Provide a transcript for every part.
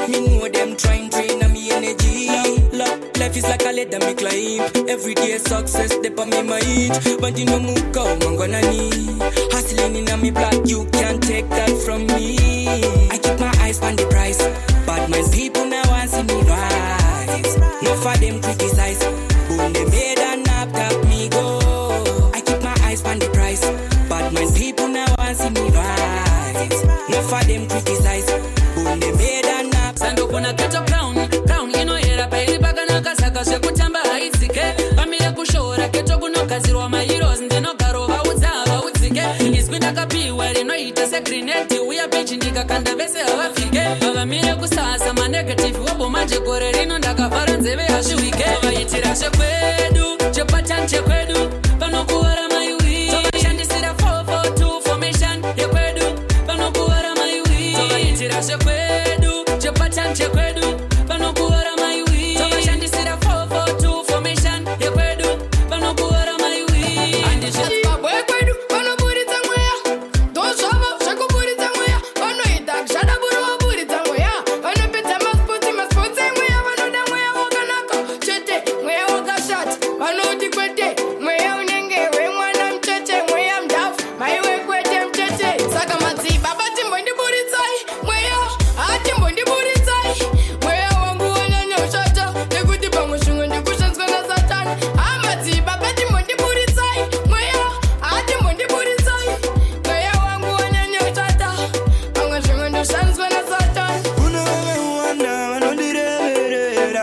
Me know them trying drain on me energy. Life is like a ladder me climb. Every day success dep on me mind. But you know me go I'm gonna need. Hustling in on me block, you can't take that from me. I keep my eyes on the price. Bad mind people now want see me rise. No for them criticize. Boom they made and knocked up me go. I keep my eyes on the price. Bad mind people now want see me rise. No for them criticize. Boom they made and knocked. Sando kuna keto crown ino era pairi pakana kasaka sekutamba haitsike. Pamira kushora keto kunogadzirwa maheroes ndinogaro vaudza vaudzike. Iswi ndakapiwa rinoita segrenade uya pichi ndikakanda vese havafike. Vavamire kusasa manegative wabo manje gore rino ndakavhara nzeve hasviwike. Vaitira chekwedu chepatan chekwedu panokuwara maiwi. Tovashandisira 442 formation yekwedu panokuwara maiwi. Tovaitira chekwedu chepatan chekwedu panokuwara maiwi. Tovashandisira 442 formation yekwedu panokuwara maiwi. Zimbabwe kwedu vanoburitsa mweya. Ndozvavo zvekuburitsa mweya. Vanoita kushadabura vaburitsa mweya. Vanopedza maspotsi emweya. Vanoda mweya wakanaka chete, mweya wakashata. Vanoti kwete, mweya unenge wemwana mutete, mweya mudhafu, maiwe kwete mutete. Saka madzibaba timbondiburitsai mweya, timbondiburitsai mweya wangu wanyanya kushata, nekuti pamwe zvimwe ndikushandiswa nasatani. Madzibaba timbondiburitsai mweya, timbondiburitsai mweya wangu wanyanya kushata, pamwe zvimwe ndikushandiswa nasatani. Kuna vana vanondireverera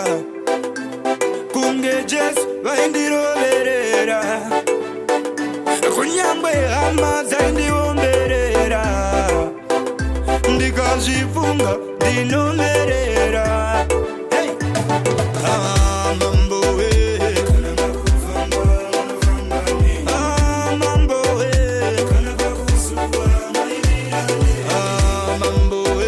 kunge Jesu vaindiroverera kunyangwe hama dzaindiomberera ndikazvifunga ndinomerera. Hey! Mambo we mambo we mambo we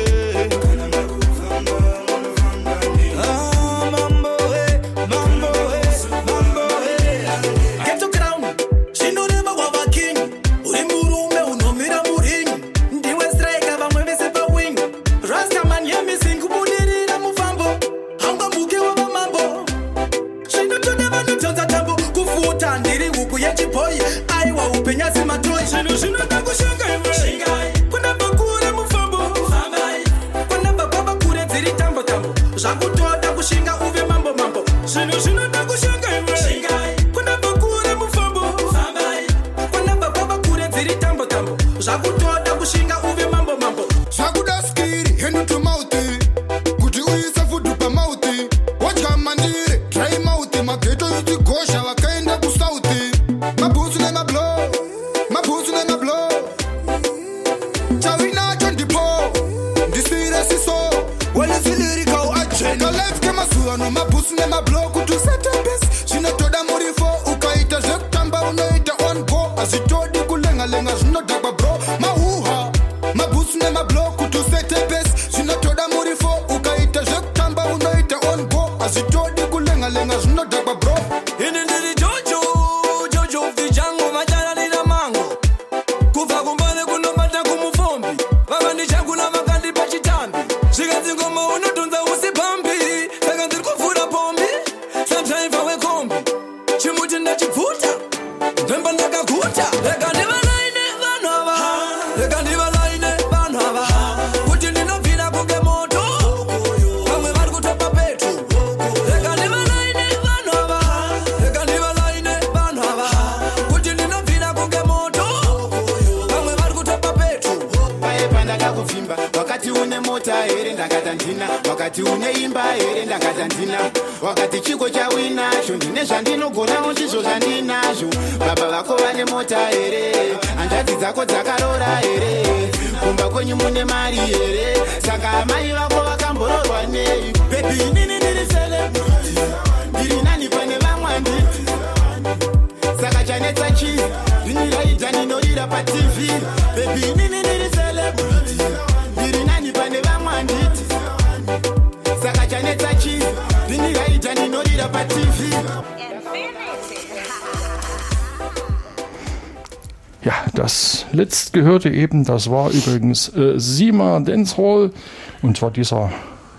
Get to ground. Shinonema wava king. Uri murume unomira muringi. Ndiwe striker vamwe vese pa wing. Rastaman yemising kubudirira mufambo. Hanga muke wava mambo. Shinotoda vanotonza tambo. Kufuta ndiri huku yechiboy. Aiwa upenyasi matoy. Shinoda kushanga iwe. Kuna bakure mufambo. Kuna bababa kure dziri tambo tambo. Zvakutoda kushinga uve mambo mambo. Shinoda kushanga iwe. Kuna bakure mufambo. Kuna bababa kure dziri tambo tambo. Zvakutoda kushinga uve mambo mambo. Zvakuda skiri hand to mouth kuti uise fudu pa mouth wadya mandiri dry mouth mageto yichigosha vakaenda kusouth mabhutsu nemablow chavinacho ndipo ndisire siso welesilirikau ajena life kemazuva nomabhutsu nemablow kuti usatembesi zvinotoda murifo ukaita zvekutamba unoita on go hazvitodi kulengalenga zvinodhakwa bro mahuha mabhutsu nemablow kuti usetepesi zvinotoda murifo ukaita zvekutamba unoita on go hazvitodi kulengalenga zvinodhakwa bro. Ini ndiri Jojo vichango macharalira mango kubva kumbane kunobata kumufombi vakandichakula vakandipa chitambi zvikanzi ngoma unotonza usipambi saka ndiri kuvhura pombi samtaifa wekombi chimuti ndachibvuta ndemba ndakaguta rega ndivalaine vanhu ava rega ndivalaine vanhu ava kuti ndinobvira kunge moto vamwe vari kutopa petu rega ndivalaine vanhu ava rega ndivalaine vanhu ava kuti ndinobvira kunge moto vamwe vari kutopa petu. Paye pandakakuvimba wakati une mota here ndakata ndina, wakati une imba here ndakata ndina, wakati chiko chawinacho ndine zvandinogonawo ndizvo zvandinazvo. Baba vako vane mota here, hanzvadzi dzako dzakarora here, kumba kwenyu mune mari here, saka amai vako vakamboroorwa nei? Baby inini ndiri celebrity, ndiri nani pane vamwe handiti, saka chanetsa chii ndiniraidza ndinorira paTV. Baby inini ndiri celebrity, ndiri nani pane vamwe handiti, saka chanetsa chii ndiniraidza ndinorira paTV. Ja, das letztgehörte eben, das war übrigens Sima Dancehall und zwar dieser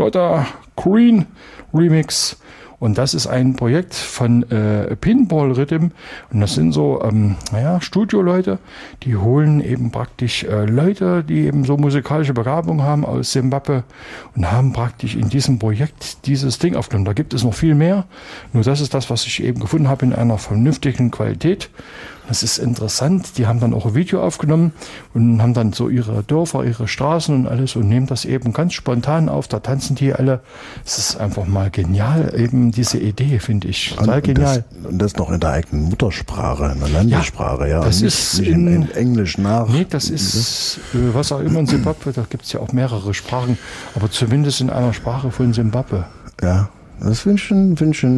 Gotta Green Remix. Und das ist ein Projekt von Pinball Rhythm. Und das sind so Studioleute, die holen eben praktisch Leute, die eben so musikalische Begabung haben aus Simbabwe und haben praktisch in diesem Projekt dieses Ding aufgenommen. Da gibt es noch viel mehr. Nur das ist das, was ich eben gefunden habe in einer vernünftigen Qualität. Das ist interessant. Die haben dann auch ein Video aufgenommen und haben dann so ihre Dörfer, ihre Straßen und alles und nehmen das eben ganz spontan auf. Da tanzen die alle. Es ist einfach mal genial, eben diese Idee, finde ich. Total genial. Und das noch in der eigenen Muttersprache, in der Landessprache. Ja, das ist ist in Englisch nach. Nee, das ist, was auch immer in Simbabwe, da gibt es ja auch mehrere Sprachen, aber zumindest in einer Sprache von Simbabwe. Ja, das finde ich schon.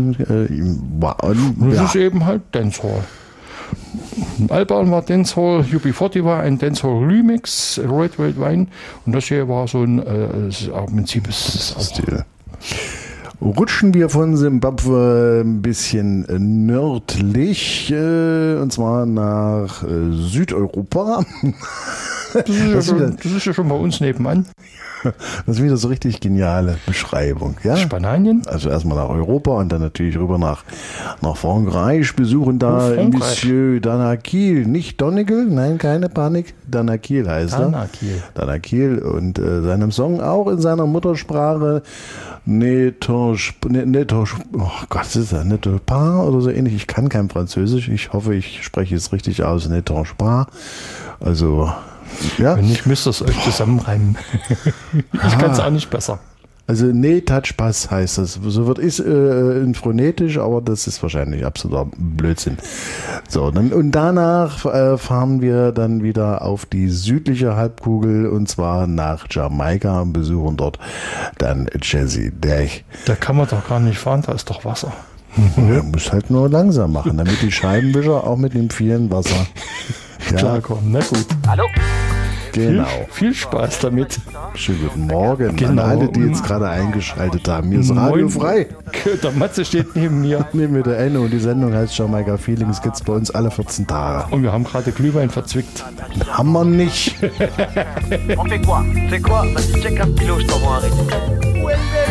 Das ist eben halt Dancehall. Alban war Dancehall, UB40 war ein Dancehall Remix, Red Wine, und das hier war so ein im Prinzip ist Stil. Rutschen wir von Simbabwe ein bisschen nördlich, und zwar nach Südeuropa. Das ist ja schon bei uns nebenan. Das ist wieder so richtig geniale Beschreibung. Ja? Spanien? Also erstmal nach Europa und dann natürlich rüber nach Frankreich. Besuchen da Monsieur Danakil. Nicht Donegal, nein, keine Panik. Danakil heißt er. Danakil. Und seinem Song auch in seiner Muttersprache oh Gott, ist das Neto Pas oder so ähnlich. Ich kann kein Französisch. Ich hoffe, ich spreche es richtig aus. Neto Pas. Also... Ja. Wenn nicht, müsst ihr es euch zusammenreimen. Ich kann es auch nicht besser. Also Touch-Pass heißt das. So wird es in phonetisch, aber das ist wahrscheinlich absoluter Blödsinn. So, und danach fahren wir dann wieder auf die südliche Halbkugel und zwar nach Jamaika und besuchen dort dann Jazzy Dech. Da kann man doch gar nicht fahren, da ist doch Wasser. Ja, muss halt nur langsam machen, damit die Scheibenwischer auch mit dem vielen Wasser klarkommen. Na gut. Hallo. Genau. Viel Spaß damit. Schönen guten Morgen Genau. an alle, die jetzt gerade eingeschaltet haben. Hier ist Radio frei. Der Matze steht neben mir. Neben mir der Enne und die Sendung heißt Jamaika Feelings, gibt's bei uns alle 14 Tage. Und wir haben gerade Glühwein verzwickt. Haben wir nicht. On fait quoi? Fais quoi? Vas-y, check un kilo, je t'envoie un rythme.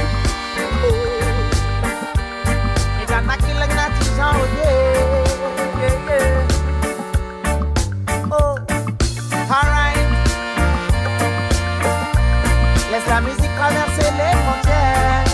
Laisse la musique traverser les frontières.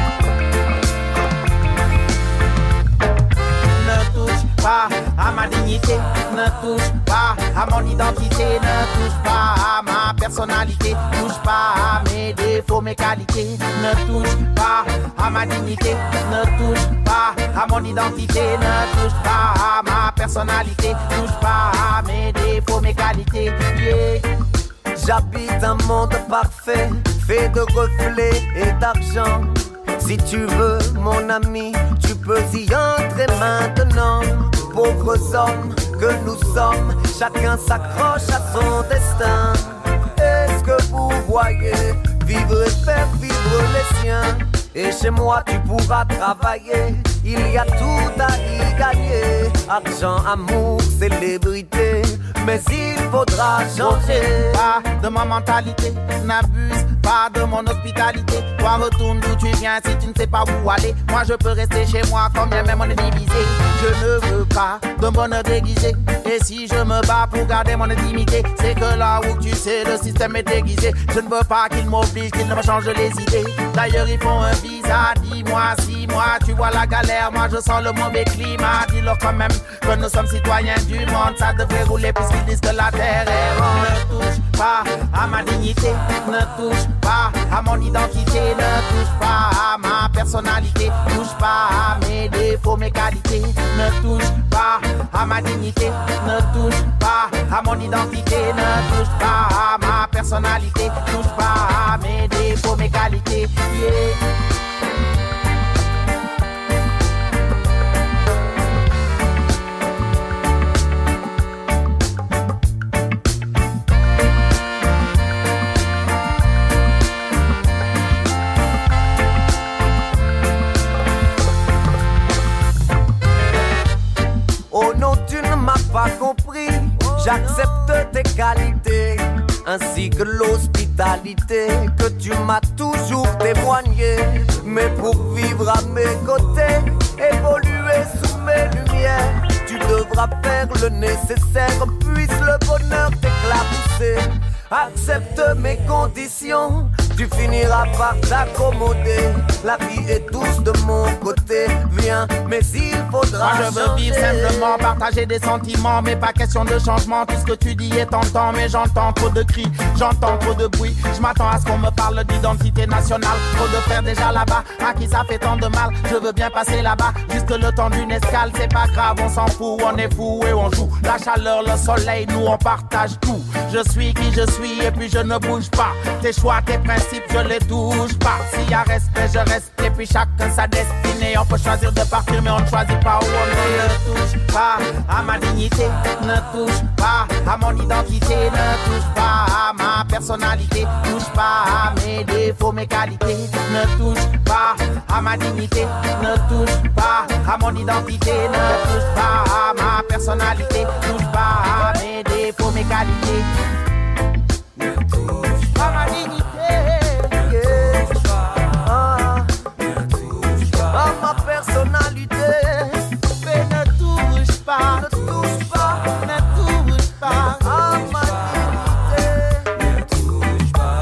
Ne touche pas à ma dignité, ne touche pas à mon identité, ne touche pas à ma personnalité, touche pas à mes défauts, mes qualités, ne touche pas à ma dignité, ne touche pas à mon identité, ne touche pas à ma personnalité, touche pas à mes défauts, mes qualités. Yeah. J'habite un monde parfait, fait de reflets et d'argent. Si tu veux, mon ami, tu peux y entrer maintenant. Pauvres hommes que nous sommes, chacun s'accroche à son destin. Est-ce que vous voyez vivre et faire vivre les siens? Et chez moi tu pourras travailler, il y a tout à y gagner. Argent, amour, célébrité, mais il faudra changer. Pas de ma mentalité, n'abuse pas de mon hospitalité. Toi retourne d'où tu viens si tu ne sais pas où aller. Moi je peux rester chez moi quand bien même on est divisé. Je ne veux pas de bonheur déguisé. Et si je me bats pour garder mon intimité, c'est que là où tu sais le système est déguisé. Je ne veux pas qu'il m'oblige, qu'il ne me change les idées. D'ailleurs ils font un visa, dis-moi si moi tu vois la galère, moi je sens le mauvais climat. Dis-leur quand même que nous sommes citoyens du monde, ça devrait rouler puisqu'ils disent que la terre est ronde. Ne touche pas à ma dignité, ne touche pas à mon identité, ne touche pas à ma personnalité, touche pas à mes défauts, mes qualités, ne touche pas à ma dignité, ne touche pas à mon identité, ne touche pas à ma personnalité, touche pas à mes défauts, mes qualités. Yeah. Oh non, tu ne m'as pas compris. J'accepte tes qualités, ainsi que l'hospitalité. brutalité que tu m'as toujours témoigné. Mais pour vivre à mes côtés, évoluer sous mes lumières, tu devras faire le nécessaire, puisse le bonheur t'éclabousser. Accepte mes conditions, tu finiras par t'accommoder. La vie est douce de mon côté, viens, mais il faudra Moi je veux vivre simplement, partager des sentiments, mais pas question de changement. Tout ce que tu dis est tentant, mais j'entends trop de cris, j'entends trop de bruit. Je m'attends à ce qu'on me parle d'identité nationale. Trop de frères déjà là-bas, à qui ça fait tant de mal. Je veux bien passer là-bas, juste le temps d'une escale. C'est pas grave, on s'en fout, on est fou et on joue. La chaleur, le soleil, nous on partage tout. Je suis qui je suis et puis je ne bouge pas. Tes choix, tes principes, je les touche pas. S'il y a respect, je reste et puis chacun sa destinée. On peut choisir de partir mais on ne choisit pas où on est. Ne touche pas à ma dignité, ne touche pas à mon identité, ne touche pas à ma personnalité, touche pas à mes défauts, mes qualités, ne touche pas à ma dignité, ne touche pas à mon identité, ne touche pas à ma personnalité, touche pas à mes défauts, mes qualités. À ma dignité, à ma personnalité, mais ne touche pas, ne touche pas, ne touche pas à ma dignité, ne touche pas.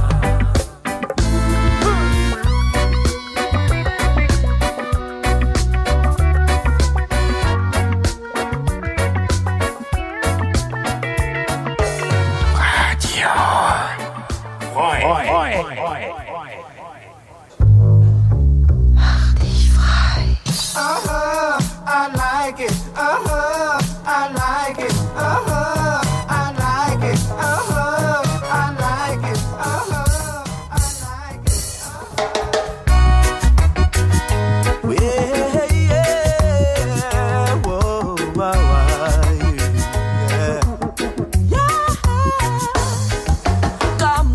I like it. I like it. I like it. I like it. Yeah, whoa, yeah. Come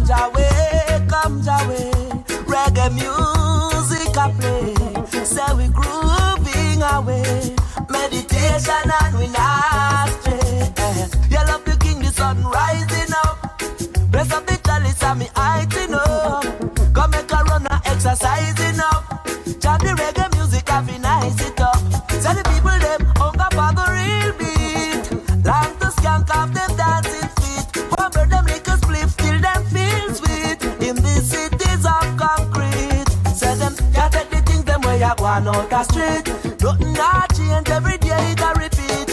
Jawe, reggae music I play. Say we grooving away, meditation and we not stray. You love the king, the sun rising up. Bless up the chalice and me heighting up. Come make a run and exercising up. Chant the reggae music and be nice it up. Tell the people them hunger for the real beat. Long to skank off them dancing feet. Pumper them like a spliff till them feel sweet. In these cities of concrete, say them can't take the things them way I go on out the street. Nothing not change, every day it a repeat.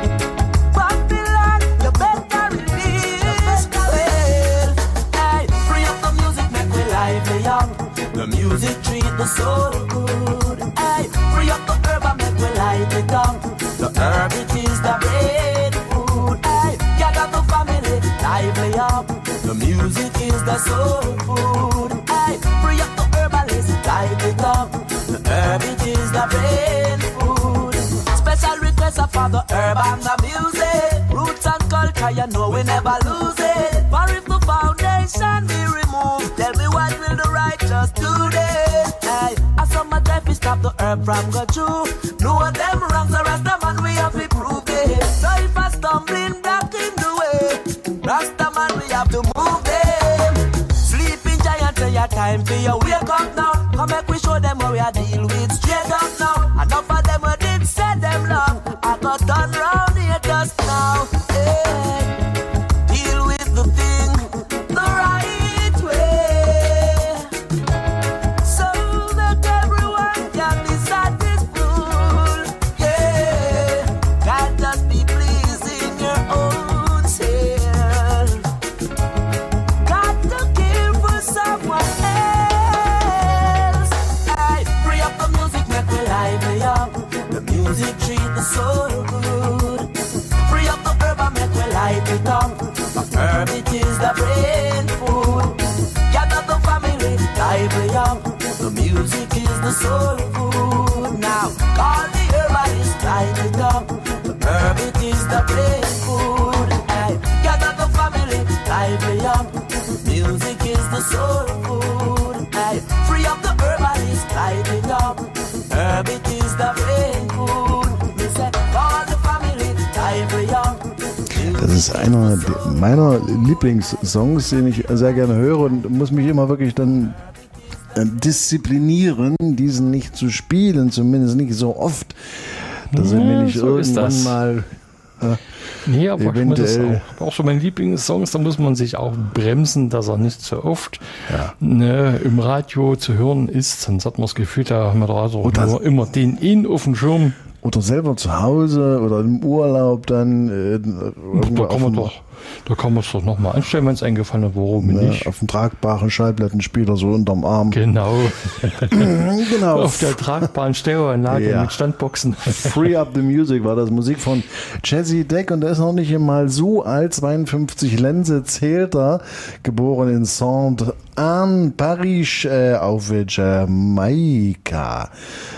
Babylon, you better release. Well, hey, free up the music, make we lively up. The music treat the soul good. Hey, free up the herb and make we light it up. The herb it is the brain food. Hey, gather the family, lively up. The music is the soul food. Hey, free up the herbalist, light it up. The herb it is the brain food. Special request for the herb and the music. Roots and culture, you know we never lose it. For if the foundation be removed, tell me what will the righteous do then? Hey, I saw my life is stop the herb from go through. Know them wrongs, the rest of man we have to prove it. So if I stumbling back in the way, Rasta man we have to move them. Sleeping giant, say your time for you wake up now. Come make we show them how we are deal with straight up now. Enough of them we did say them long. I got done round here just now. Hey, deal with the thing the right way, so that everyone can be satisfied. Yeah, can't just be pleasing your own self. Got to care for someone else. Hey, free up the music, make me lively up. The music treat the soul good. Free up the herb and make we light it up. The herb it is the brain food. Gather the family, lively up. The music is the soul food. Now call the herbalist, light it up. The herb it is the brain food. Hey, gather the family, lively up. Music is the soul food. Hey, free up the herbalist, light it up. Herb it is the brain food. Me say call the family, lively up. ist einer meiner Lieblingssongs, den ich sehr gerne höre und muss mich immer wirklich dann disziplinieren, diesen nicht zu spielen, zumindest nicht so oft, dass er mir nicht so irgendwann mal nee, aber ich muss das auch so meine Lieblingssongs, da muss man sich auch bremsen, dass er nicht so oft im Radio zu hören ist, sonst hat man das Gefühl, da haben wir da also nur immer den auf dem Schirm. Oder selber zu Hause oder im Urlaub dann. Da kann man es doch nochmal anstellen, wenn es eingefallen hat, warum nicht. Auf dem tragbaren Schallplattenspieler so unterm Arm. Genau. Genau. Auf der tragbaren Stereoanlage mit Standboxen. Free Up the Music war das Musik von Jazzy Deck und der ist noch nicht mal so alt, 52 Lense zählt er, geboren in Saint-Anne, Paris auf Jamaika.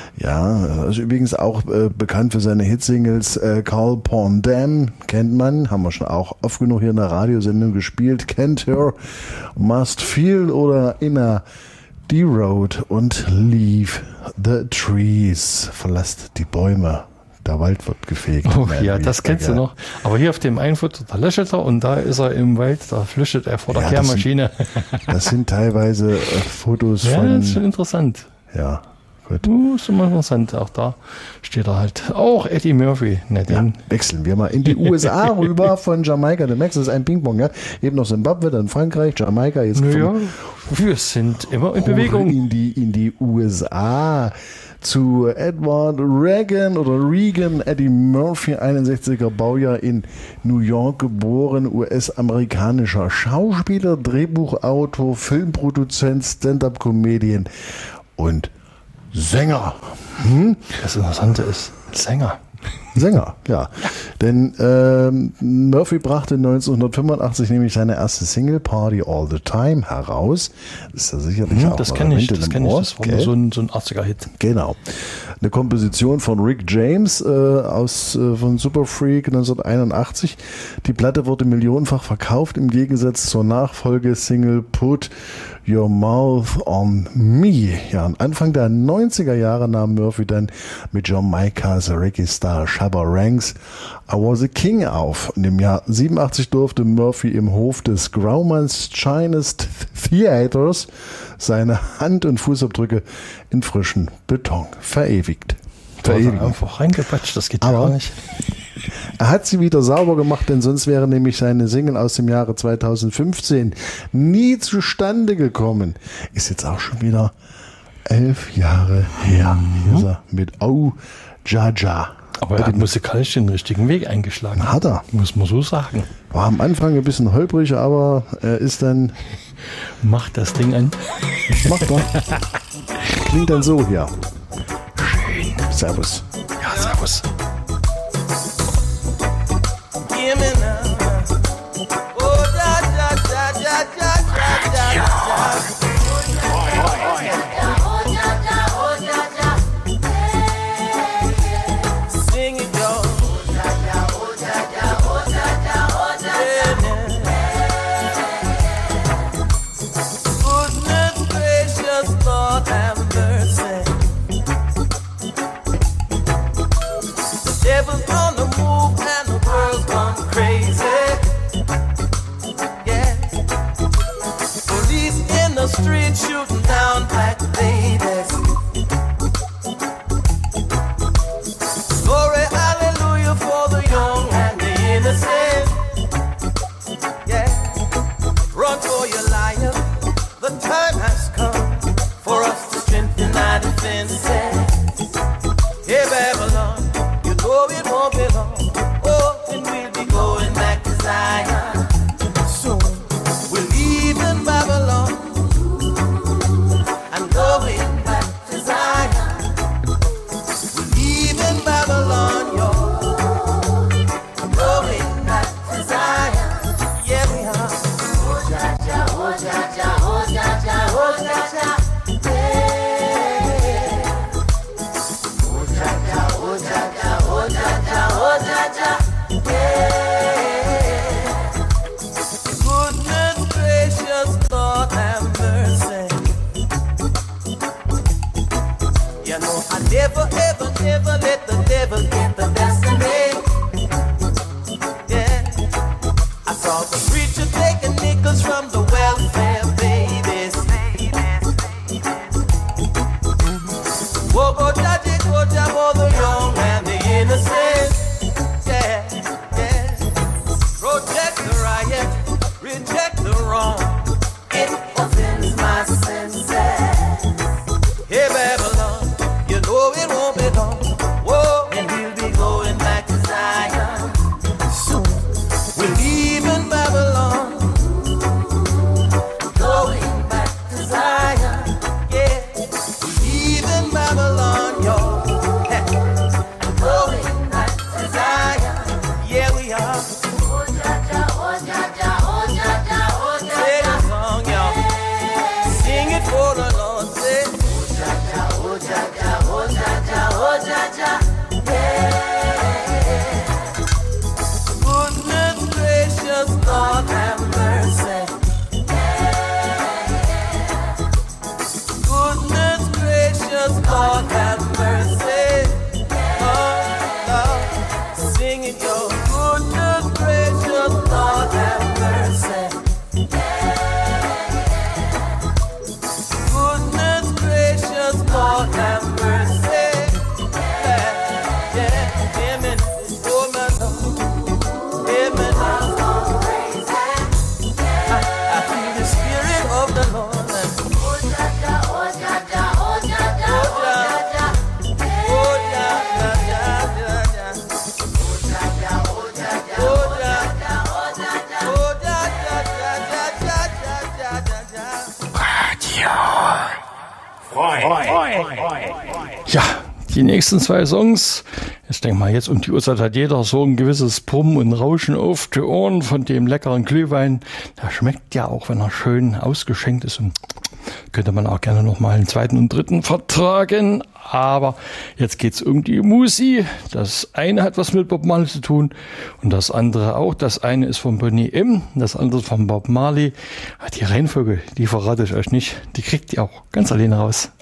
Ja, ist übrigens auch bekannt für seine Hitsingles Call Upon Them, kennt man, haben wir schon auch oft genug hier in der Radiosendung gespielt, Can't Her, Must Feel oder Inner the Road und Leave the Trees, verlasst die Bäume. Der Wald wird gefegt. Oh ja, das kennst du noch. Aber hier auf dem einen Foto, da lächelt er und da ist er im Wald, da flüchtet er vor der Kehrmaschine. Das sind teilweise Fotos von... Ja, das ist schon interessant. Ja. Ist immer interessant, auch da steht er halt. Auch Eddie Murphy. Wechseln wir mal in die USA rüber von Jamaika. Der Max ist ein Ping-Pong, ja. Eben noch Zimbabwe, dann Frankreich, Jamaika. Jetzt wir sind immer in Bewegung. In die USA zu Edward Reagan Eddie Murphy, 61er Baujahr in New York geboren, US-amerikanischer Schauspieler, Drehbuchautor, Filmproduzent, Stand-up-Comedian und Sänger. Das Interessante ist Sänger, ja. Denn Murphy brachte 1985 nämlich seine erste Single Party All the Time heraus. Das ist ja sicherlich auch das kenne ich. Das war so ein 80er-Hit. Genau. Eine Komposition von Rick James von Super Freak 1981. Die Platte wurde millionenfach verkauft, im Gegensatz zur Nachfolgesingle Put Your Mouth on Me. Ja, am Anfang der 90er Jahre nahm Murphy dann mit Jamaikas Reggae-Star Shabba Ranks I Was a King auf. Und im Jahr 87 durfte Murphy im Hof des Grauman's Chinese Theaters seine Hand- und Fußabdrücke in frischen Beton verewigt. Einfach reingepatscht, das geht gar nicht. Er hat sie wieder sauber gemacht, denn sonst wäre nämlich seine Single aus dem Jahre 2015 nie zustande gekommen. Ist jetzt auch schon wieder 11 Jahre her. Hier ist er mit Oh Jaja. Aber er hat musikalisch den richtigen Weg eingeschlagen. Hat er. Muss man so sagen. War am Anfang ein bisschen holprig, aber er ist dann... Macht das Ding an. Macht er. Klingt dann so hier. Schön. Servus. Ja, servus. Street shooting down black ladies. Glory, hallelujah for the young and the innocent. Yeah, run for your life. The time has come for us to strengthen our defenses. Hey Babylon, you know it won't be long. Oh, and we'll be going back to Zion soon. We're leaving Babylon. Going back to Zion, we're leaving Babylon, yo. Going back to Zion, yeah we are. Oh Jaja, oh Jaja, oh Jaja, oh Jaja, yeah. Oh Jaja, oh Jaja, oh Jaja, oh Jaja, yeah. Goodness gracious, Lord have mercy. You know I never, ever, never let the devil get the best of me. Yeah. Jaja, oh Jaja, oh Jaja, yeah. Goodness gracious, Lord have mercy. Goodness gracious, Lord have mercy. Oh Lord, sing it, yo. Goodness gracious, Lord have mercy. Goodness gracious, Lord have mercy. Yeah, amen. Oh my Lord, amen. I feel the spirit of the Lord. Oh Jaja, oh Jaja, oh Jaja, oh Jaja, oh Jaja, Jaja, oh Jaja, oh Jaja, oh Jaja, oh Jaja, oh Jaja, Jaja, Ja, die nächsten 2 Songs. Ich denke mal, jetzt um die Uhrzeit hat jeder so ein gewisses Brummen und Rauschen auf die Ohren von dem leckeren Glühwein. Der schmeckt ja auch, wenn er schön ausgeschenkt ist. Und könnte man auch gerne noch mal einen 2. und 3. vertragen. Aber jetzt geht's um die Musi. Das eine hat was mit Bob Marley zu tun und das andere auch. Das eine ist von Boney M., das andere von Bob Marley. Die Reihenfolge, die verrate ich euch nicht. Die kriegt ihr auch ganz alleine raus.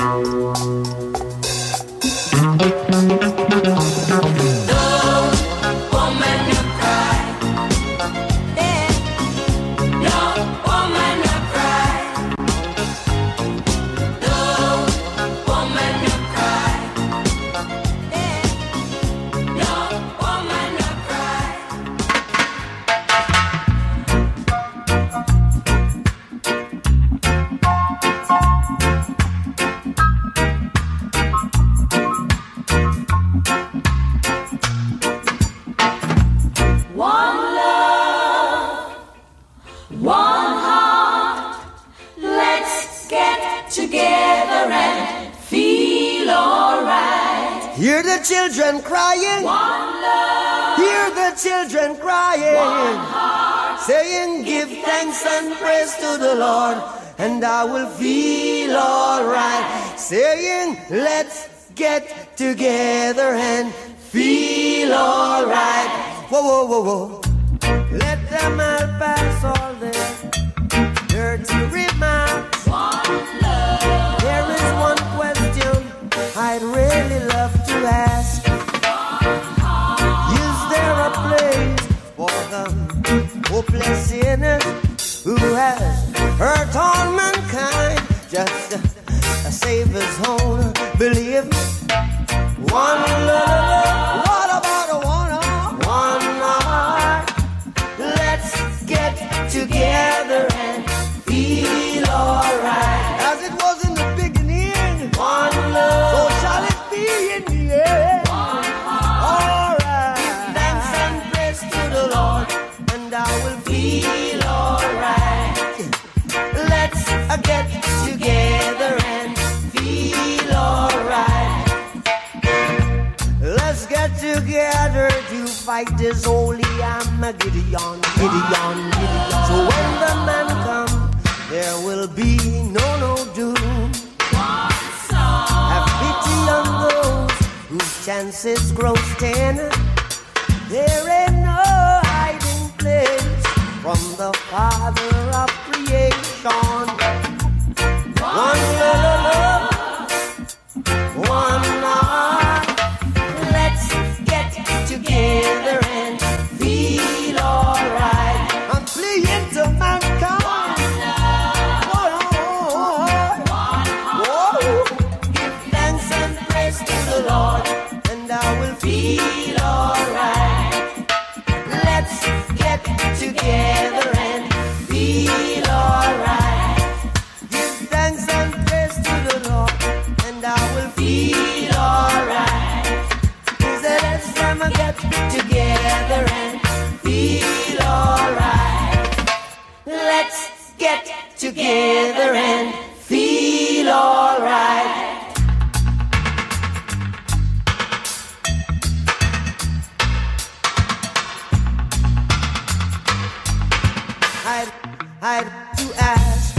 Hear the children crying. Hear the children crying. Saying, give thanks and praise to the Lord, and I will feel alright. Saying, let's get together and feel alright. Whoa, whoa, whoa, whoa. Let them all pass all their dirty remarks. There is one question I'd really love to ask. Is there a place for the hopeless sinner who has hurt all mankind just to save his own belief? One love, what about a one heart? Let's get together and feel alright. As it was in the beginning, one love, so shall it be in the end. Alright. Give thanks and praise to the Lord, and I will feel alright. Let's get together and feel alright. Let's get together to fight this holy Armageddon, Gideon. So when the man comes, there will be no doom. Have pity on those whose chances grow thin. There ain't no hiding place from the Father of creation. One love, one heart. Let's get together and feel alright. I'm pleading to mankind. Lord, and I will feel alright. Let's get together and feel alright. Give thanks and praise to the Lord, and I will feel alright. Let's get together and feel alright. Let's get together and feel alright. I'd to ask,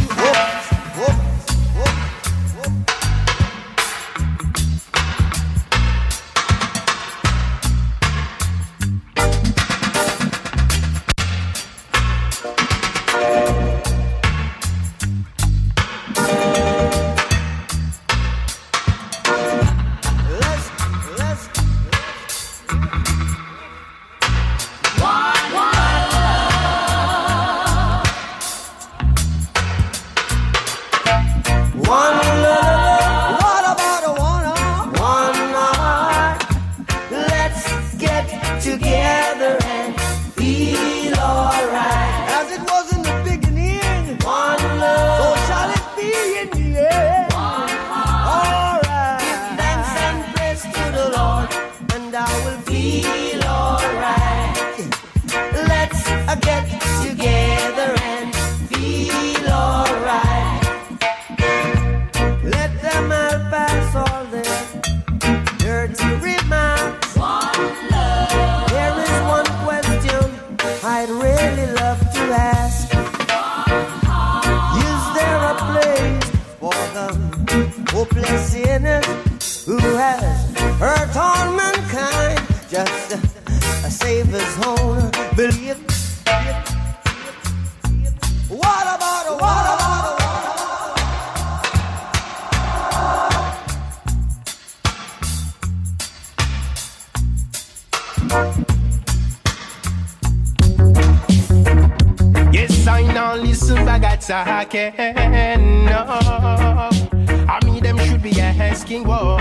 what I can. I mean, them should be asking what.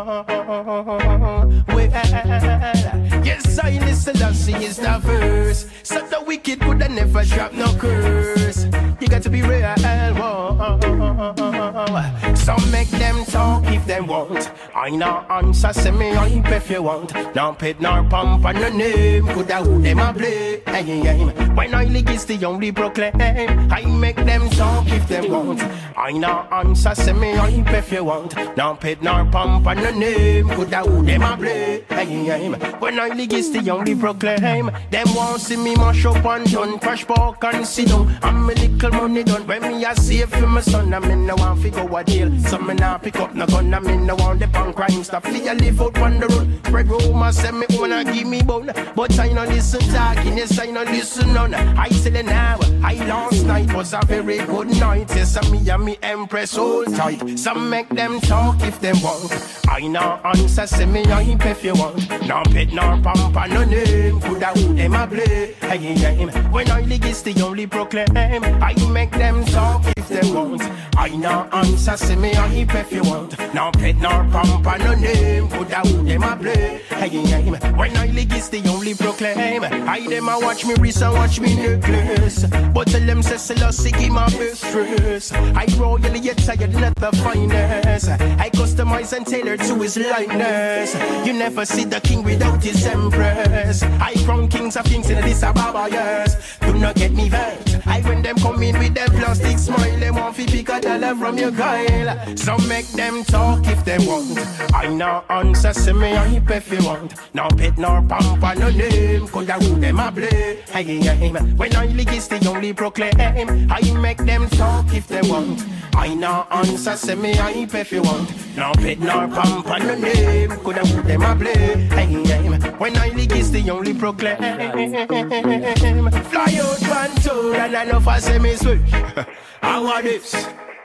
Well, yes, I listen and see is the verse. So the wicked could have never drop no curse. You got to be real. So make them talk if they want. I no answer, say me hype if you want. No pet nor pump and no name. Could have who them a play. When I league is the only proclaim. I make them talk if they want. I no answer, say me hype if you want. No pet nor pump and no name. Could have who them a play. When I league is the only proclaim. Them won't see me mash up and done. Crash park and sit down. I'm a little money done. When me a save for my son, I mean no one fi go a jail. So me nah pick up no gun. I mean no one dep on crime stuff. Fi a live out on the road. Spread rumor say me wanna give me bone. But I no listen talking. Yes I no listen none. I tell you now. I last night was a very good night. Yes me and me empress hold tight. Some make them talk if they want. I no answer say me hype if you want. No pet nor pump and no name. Coulda who them a play. When I league is the only proclaim. I make them talk if they want. I no answer say me hype if you want. No pet nor pump and no name. Coulda who them a play. When I league is the only proclaim. I them a watch me wrist and watch me necklace. But tell them say Selassie give my best dress. I royally yet tired not the finest. I customize and tailor to his likeness. You never see the king without his empress. I crown kings of kings in this Ababa, yes. Do not get me vexed. I when them come in with them plastic smile. They want to pick a dollar from your guile. So make them talk if they want. I no answer say me hype if you want. No pet nor pump and no name. Coulda who them a play. When I league is the only proclaim. I make them talk if they want. I no answer say me hype if you want. No pet nor pump and no name. Coulda who them a play. When I league is the only proclaim. Fly out one tour and I know for say me switch. How are this?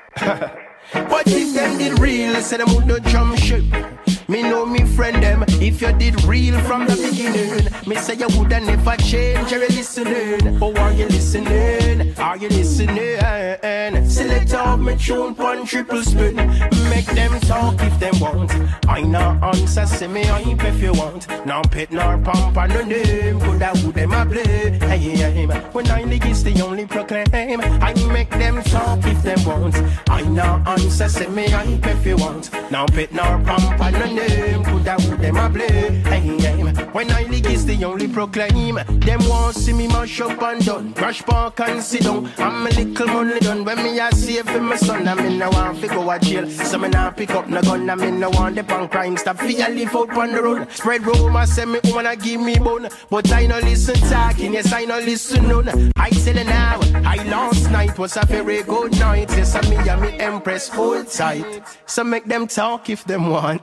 What if them did real? Say them would not jump ship. Me know me friend them. If you did real from the beginning, me say you woulda never change. Are you listening? Oh, are you listening? Are you listening? Select out me tune one triple spin. Make them talk if they want. I no answer say me hype if you want. No pet nor pump and no name. Coulda who them a play. When I league is the only proclaim. I make them talk if they want. I no answer say me hype if you want. No pet nor pump and no name. Coulda who them a play. When I league is the only proclaim. Them want see me mash up and done. Crash park and sit down. I'm a little money done. When me a save for my son, I mean no want to go a jail. So me nah pick up no gun. I mean no want dep on crime stop. Fi a live out on the road. Spread rumor say me wanna give me bone. But I no listen talking. Yes I no listen none. I tell you now. I last night was a very good night. Yes I me and me empress hold tight. So make them talk if them want.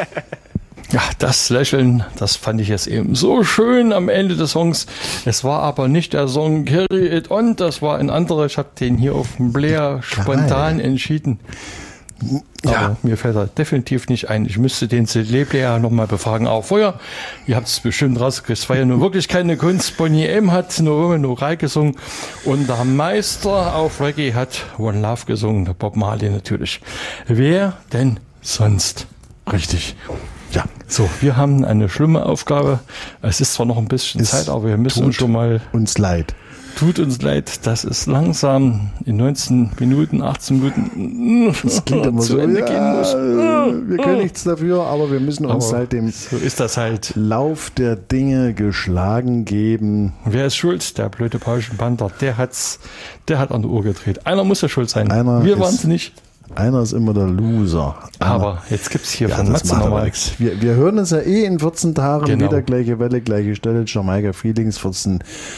Ja, das Lächeln, das fand ich jetzt eben so schön am Ende des Songs. Es war aber nicht der Song Carry It On, das war ein anderer. Ich habe den hier auf dem Blair spontan entschieden. Ja. Aber mir fällt er definitiv nicht ein. Ich müsste den CD-Player nochmal befragen. Auch vorher, ihr habt es bestimmt rausgekriegt, es war ja nun wirklich keine Kunst. Bonnie M. hat No Woman No Cry gesungen und der Meister auf Reggae hat One Love gesungen, der Bob Marley natürlich. Wer denn sonst? Richtig. Ja, so, wir haben eine schlimme Aufgabe. Es ist zwar noch ein bisschen Zeit, aber wir müssen uns schon mal... Uns leid. Tut uns leid, das ist langsam in 19 Minuten, 18 Minuten das klingt immer zu Ende gehen muss. Wir können nichts dafür, aber wir müssen uns halt dem so ist das halt. Lauf der Dinge geschlagen geben. Wer ist schuld? Der blöde Paulchen Panther, der hat an der Uhr gedreht. Einer muss ja schuld sein. Wir waren es nicht. Einer ist immer der Loser. Aber jetzt gibt es hier von Matze nochmal nichts. Wir hören uns ja in 14 Tagen wieder, gleiche Welle, gleiche Stelle, Jamaika Feelings, 14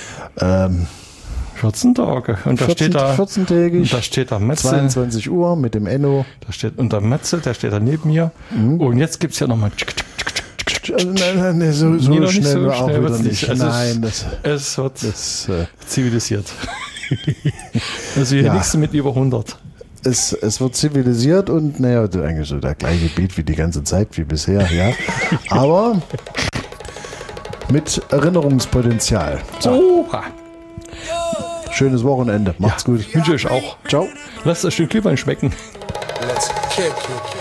Tage. Und da steht da 14-tägig, da steht da Matze. 22 Uhr mit dem Enno. Da steht unter Matze, der steht da neben mir. Und jetzt gibt es ja nochmal Nein, so schnell wird auch wieder nicht. Also nein, es wird zivilisiert. Also hier nichts mit über 100. Es wird zivilisiert und naja, eigentlich so der gleiche Beat wie die ganze Zeit wie bisher, ja. Aber mit Erinnerungspotenzial. So. schönes Wochenende. Macht's gut. Wünsche euch auch. Ciao. Lasst das Stück Glühwein schmecken. Let's kick it.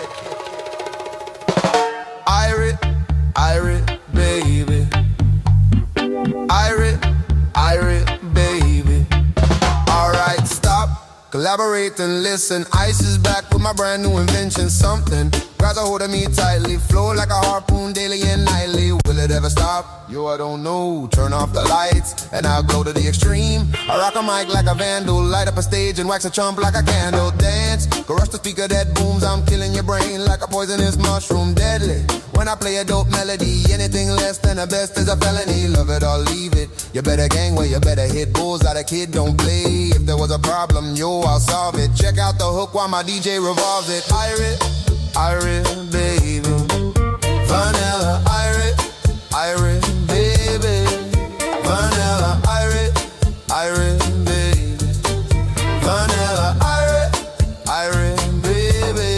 Irie, baby. Irie, baby. Alright, stop. Collaborate and listen. Ice is back with my brand new invention. Something grabs a hold of me tightly. Flow like a harpoon daily and nightly. Will it ever stop? Yo, I don't know. Turn off the lights and I'll go to the extreme. I rock a mic like a vandal. Light up a stage and wax a chump like a candle. Dance, go rush the speaker that booms. I'm killing your brain like a poisonous mushroom. Deadly. When I play a dope melody, anything less than the best is a felony. Love it or leave it. You better gangway, you better hit bulls. That a kid don't play. If there was a problem, yo, I'll solve it. Check out the hook while my DJ revolves it. Irie, baby. Vanilla, Irie, baby. Vanilla, Irie, baby. Vanilla, Irie, baby.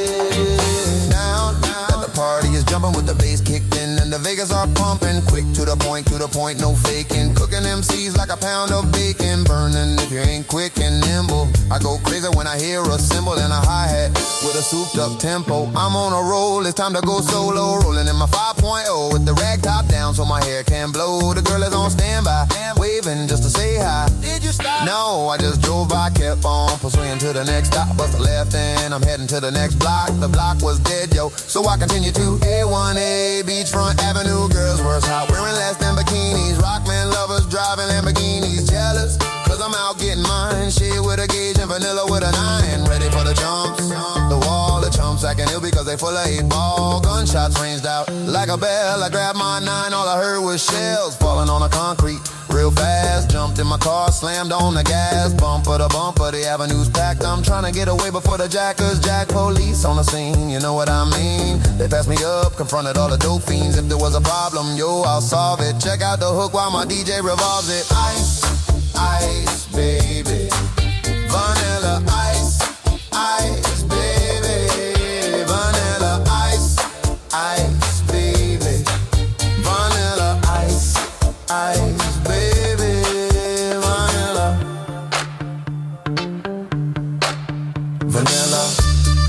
Now that the party is jumping with the bass kicked in and the Vegas are pumping. Quick to the point, no faking. Cooking MCs like a pound of bacon. Burning if you ain't quick and nimble. I go crazy when I hear a cymbal and a hi-hat with a souped up tempo. I'm on a roll, it's time to go solo. Rolling in my 5.0 with the rag top down so my hair can blow. The girl is on standby, waving just to say hi. Did you stop? No, I just drove by, kept on pursuing to the next stop. Bust a left and I'm heading to the next block. The block was dead, yo, so I continue to A1A, Beachfront Avenue. Girls were hot, wearing less than bikinis. Rockman lovers driving Lamborghinis. Jealous, cause I'm out getting mine. Shit with a gauge and vanilla with a 9. Ready for the jumps, the wall, the chumps acting ill because they full of 8-ball. Gunshots ranged out like a bell. I grabbed my 9, all I heard was shells falling on the concrete real fast. Jumped in my car, slammed on the gas. Bumper to bumper, the avenue's packed. I'm trying to get away before the jackers jack. Police on the scene, you know what I mean. They passed me up, confronted all the dope fiends. If there was a problem, yo, I'll solve it. Check out the hook while my DJ revolves it. Ice, baby. Vanilla ice, baby. Vanilla ice, baby. Vanilla ice, baby. Vanilla. Vanilla.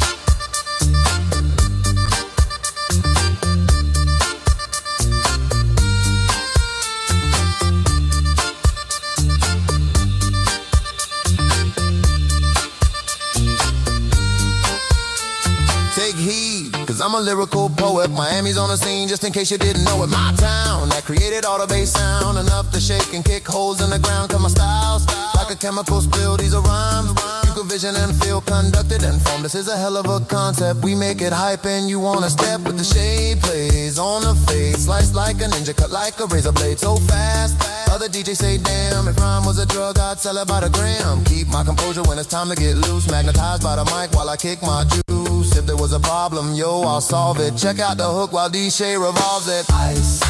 Take heed, cause I'm a lyrical poet. Miami's on the scene, just in case you didn't know it. My town, that created all the bass sound. Enough to shake and kick holes in the ground. Cause my style, like a chemical spill, these are rhymes. You can vision and feel conducted and formed. This is a hell of a concept. We make it hype and you wanna step with the shade plays on the face. Slice like a ninja, cut like a razor blade. So fast, other DJs say damn. If rhyme was a drug, I'd sell it by the gram. Keep my composure when it's time to get loose. Magnetized by the mic while I kick my juice. If there was a problem, yo, I'll solve it. Check out the hook while DJ revolves it. Ice,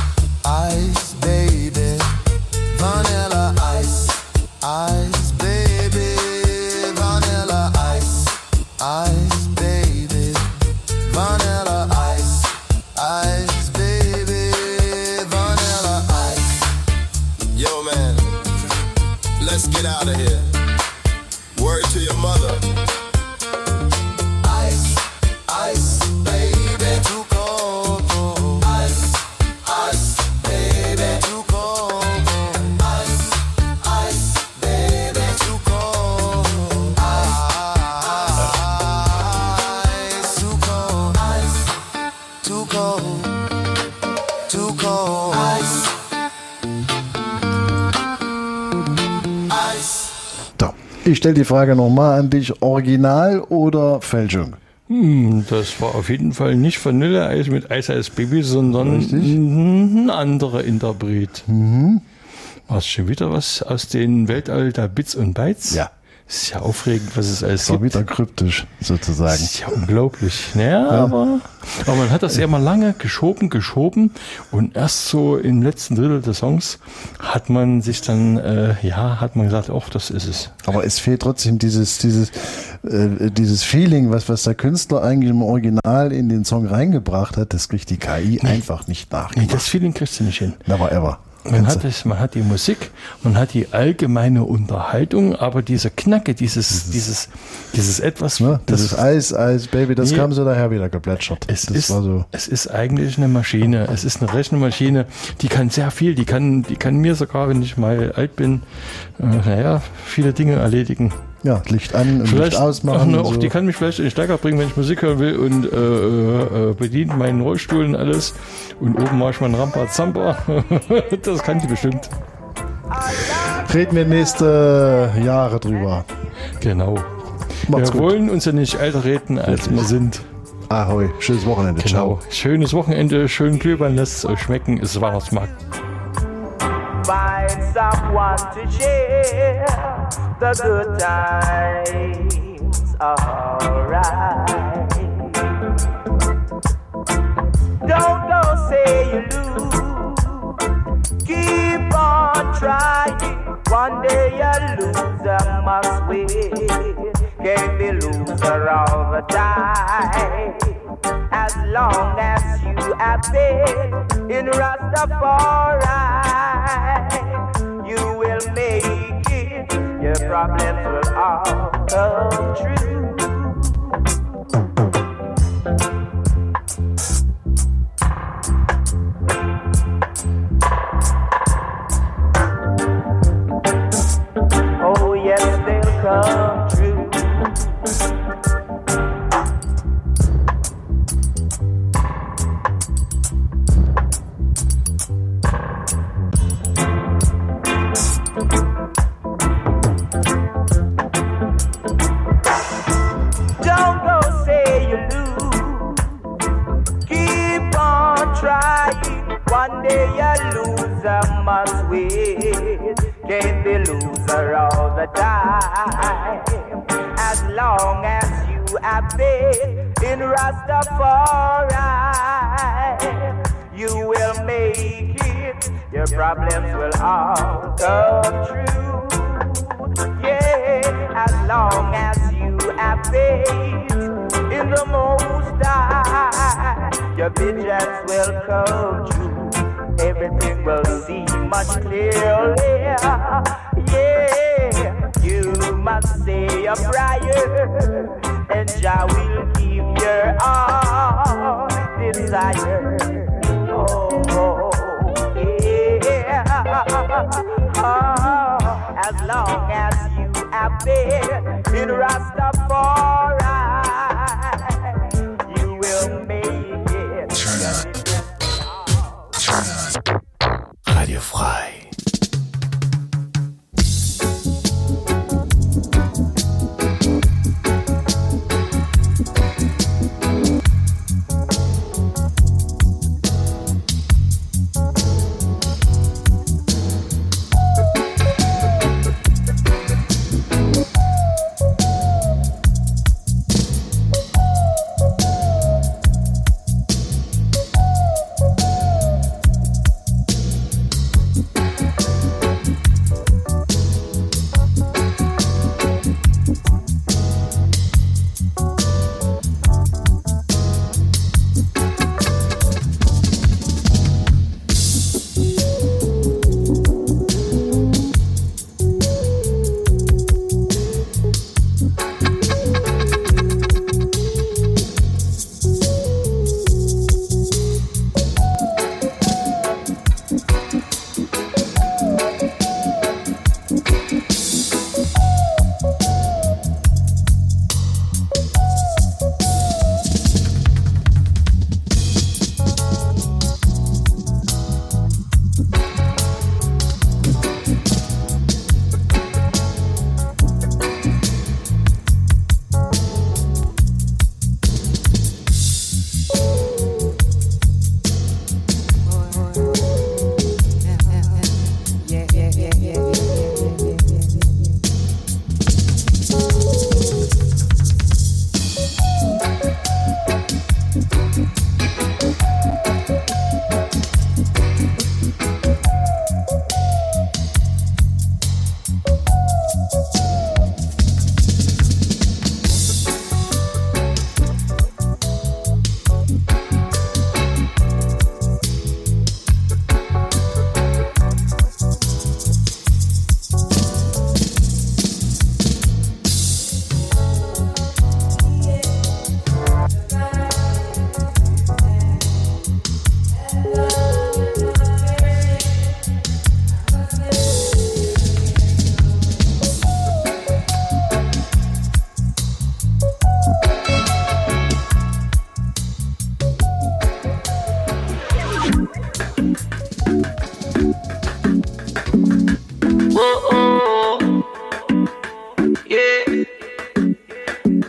baby. Vanilla ice, baby. Vanilla ice, baby. Vanilla ice, baby. Vanilla ice. Yo, man, let's get out of here. Word to your mother. Ice, baby, too cold. Ice, baby, too cold. Ice, baby, too cold. Ice, too cold. Ice, too cold. Too cold. Ice. So, ich stelle die Frage nochmal an dich: Original oder Fälschung? Das war auf jeden Fall nicht Vanilleeis mit Ice Baby, sondern ein anderer Interpret. War es schon wieder was aus den Weltall der Bits und Bytes? Ja. Das ist ja aufregend, was es alles gibt. Wieder kryptisch, sozusagen. Das ist ja unglaublich. Naja, ja. Aber man hat das ja immer lange geschoben und erst so im letzten Drittel des Songs hat man sich dann, hat man gesagt, ach, das ist es. Aber es fehlt trotzdem dieses Feeling, was der Künstler eigentlich im Original in den Song reingebracht hat, das kriegt die KI einfach nicht nach. Nee, das Feeling kriegst du nicht hin. Never ever. Man hat die Musik, man hat die allgemeine Unterhaltung, aber diese Knacke, dieses etwas... Ne, dieses Eis, Baby, das kam so daher wieder geplätschert. Es ist eigentlich eine Maschine, es ist eine Rechenmaschine, die kann sehr viel, die kann mir sogar, wenn ich mal alt bin, viele Dinge erledigen. Ja, Licht an und Licht ausmachen. Auch die kann mich vielleicht in den Stecker bringen, wenn ich Musik hören will und bedient meinen Rollstuhl und alles. Und oben mache ich meinen Rampa-Zampa. Das kann die bestimmt. Reden wir nächste Jahre drüber. Genau. Wir wollen uns ja nicht älter reden, als wir sind. Ahoi, schönes Wochenende. Genau. Ciao. Schönes Wochenende, schönen Glühwein, lasst es euch schmecken. Es ist Weihnachtsmarkt. Find someone to share the good times, alright. Don't go say you lose, keep on trying. One day a loser must win, can't be loser all the time. As long as you have faith in Rastafari, you will make it, your problems will all come true. Oh yes, they'll come true. Don't go say you lose, keep on trying. One day a loser must win, can't be loser all the time. As long as you have faith in Rastafari, you will make it, your problems will all come true. Yeah, as long as you have faith in the Most High, your visions will come true. Everything will seem much clearer. Yeah, you must say a prayer, and Jah will give your heart desire. Oh, yeah. As long as you have faith in Rastafari, you will make it. Turn on. Radio Frei.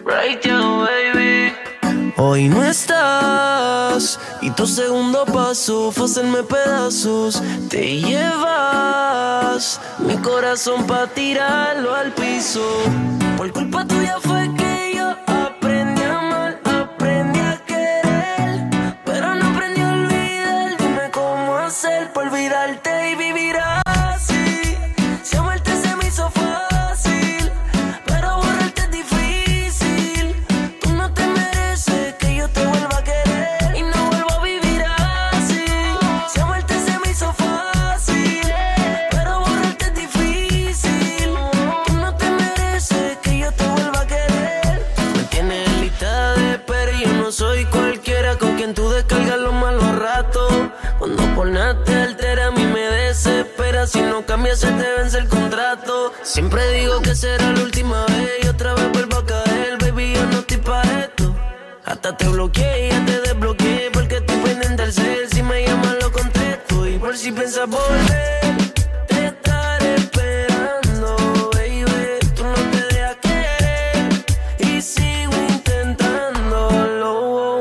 Right now, baby. Hoy no estás y tu segundo paso fue hacerme pedazos. Te llevas mi corazón pa' tirarlo al piso. Por culpa tuya fue que yo aprendí a amar, aprendí a querer, pero no aprendí a olvidar. Dime cómo hacer para olvidarte y vivir así. Si amarte se me hizo fácil, pero borrarte es difícil. Tú no te mereces que yo te vuelva a querer y no vuelvo a vivir así. Si amarte se me hizo fácil, pero borrarte es difícil. Tú no te mereces que yo te vuelva a querer. Me tienes en lista de espera y yo no soy cualquiera con quien tú descargas los malos ratos. Cuando por nada te altera a mí me desespera. Si no cambias se te vence el contrato. Siempre digo que será la última vez y otra vez vuelvo a caer. Baby, yo no estoy pa' esto. Hasta te bloqueé y ya te desbloqueé porque estoy pendiente del cel. Si me llaman lo contesto y por si piensas volver te estaré esperando, baby. Tú no te dejas querer y sigo intentándolo.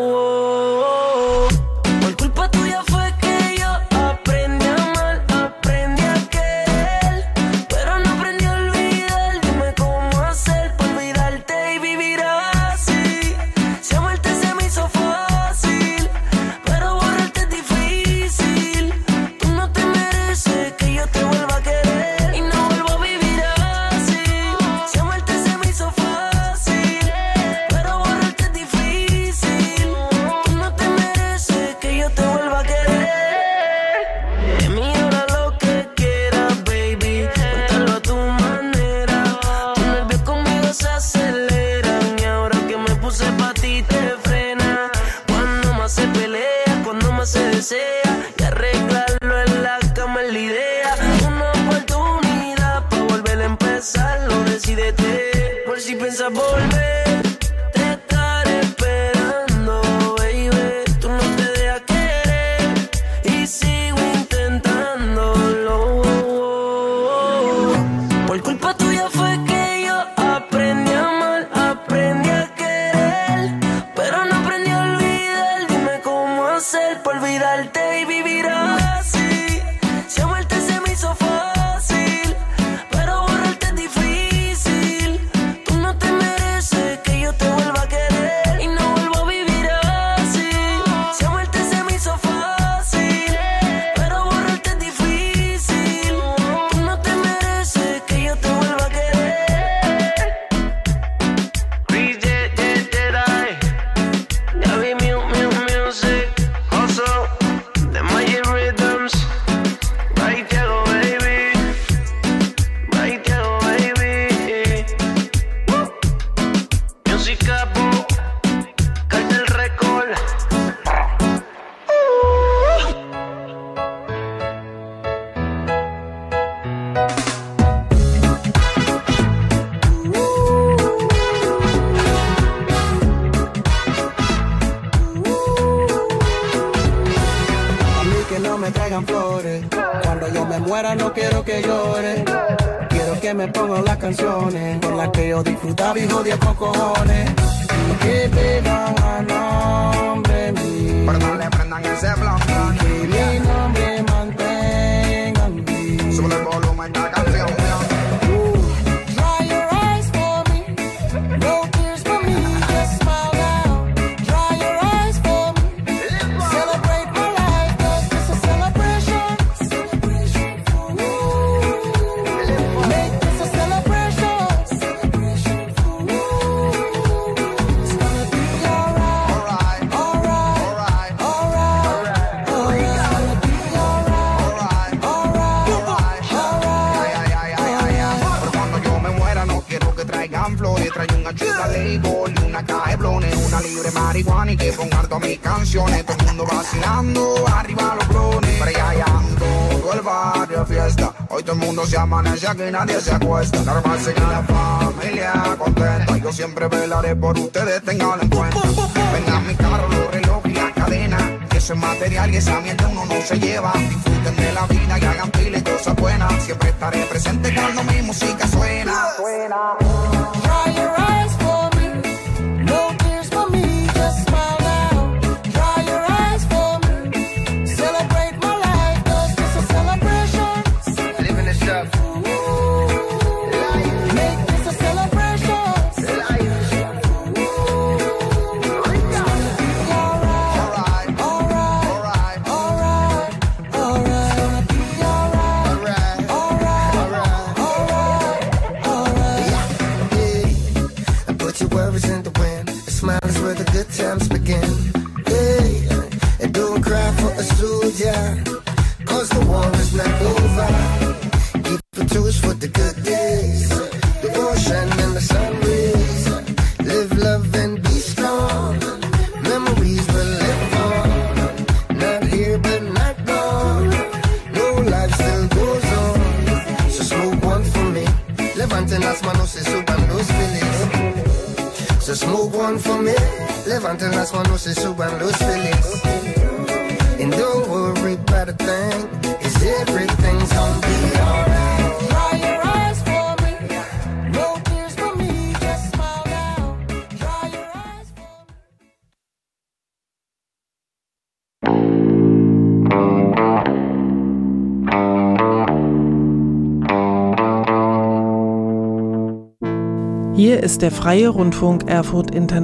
Por culpa tuya fue que yo aprendí a amar, aprendí a querer, pero no aprendí a olvidar. Dime cómo hacer para olvidarte y vivir así. Si amarte se me hizo fácil, pero borrarte es difícil. Tú no te mereces que yo te vuelva a querer y no vuelvo a vivir así. Si amarte se me hizo fácil, pero borrarte es difícil. Tú no te mereces que yo te vuelva a querer. De mí ahora lo que quieras, baby, cuéntalo a tu manera. Tus nervios conmigo se aceleran y ahora que me puse pa' ti te frena. Cuando más se pelea, cuando más se desea, y arreglarlo en la cama es la idea. Una oportunidad pa' volver a empezarlo, decídete. Por si piensas volver te estaré esperando, baby. Tú no te dejas querer y sigo intentándolo. Por culpa tuya fue que yo aprendí a amar, aprendí a querer, pero no aprendí a olvidar. Dime cómo hacer para olvidarte y vivir así. Si amarte se me hizo fácil, pero borrarte es difícil. Tú no te mereces que yo te vuelva a querer y no vuelvo a vivir así. Si amarte se me hizo fácil, pero borrarte es difícil. Tú no te mereces que yo te vuelva a querer. Gaby Music, Hustle, The Magic Rhythms, right there, baby, right there, baby. Music Capo, Cartel Record. A mí que no me traigan flores. Cuando yo me muera no quiero que llore. Quiero que me pongan las canciones con las que yo disfrutaba y jodía con cojones. Y que vivan a nombre mío. Pero no le prendan ese blanco. Y que mi nombre mantengan vivo. Sube el volumen de la canción. Dry your eyes for me. No tears for me. Just smile now. Dry your eyes for me. Celebrate my life, 'cause this a celebration. Make this a celebration. It's gonna be alright. Alright. Alright. flores, trae un achuca label y una caja de blones, una libre marihuana y que pongan todas mis canciones. Todo el mundo vacilando, arriba los blones, brillando, todo el barrio fiesta. Hoy todo el mundo se amanece, aquí nadie se acuesta. Normal seguir la familia contenta, yo siempre velaré por ustedes, tenganlo en cuenta. Vengan mi carro, los relojes y la cadena, que eso es material y esa mierda uno no se lleva. Disfruten de la vida y hagan pila y cosas buenas, siempre estaré presente cuando mi música suena. Dry your eyes for me, smile is where the good times begin. Hey, and don't cry for a soldier, cause the war is not over. Keep it to us for the good days, the ocean and the sun rays. Live, love and be strong. Memories will live on. Not here but not gone. No, life still goes on. So smoke one for me. Levanten las manos y suban los feliz. So smoke one for me. Levanten las manos y suban los feliz. And don't worry about a thing, 'cause everything's gonna be alright. Dry your eyes for me. No tears for me, just smile now. Dry your eyes for Hier ist der Freie Rundfunk Erfurt International.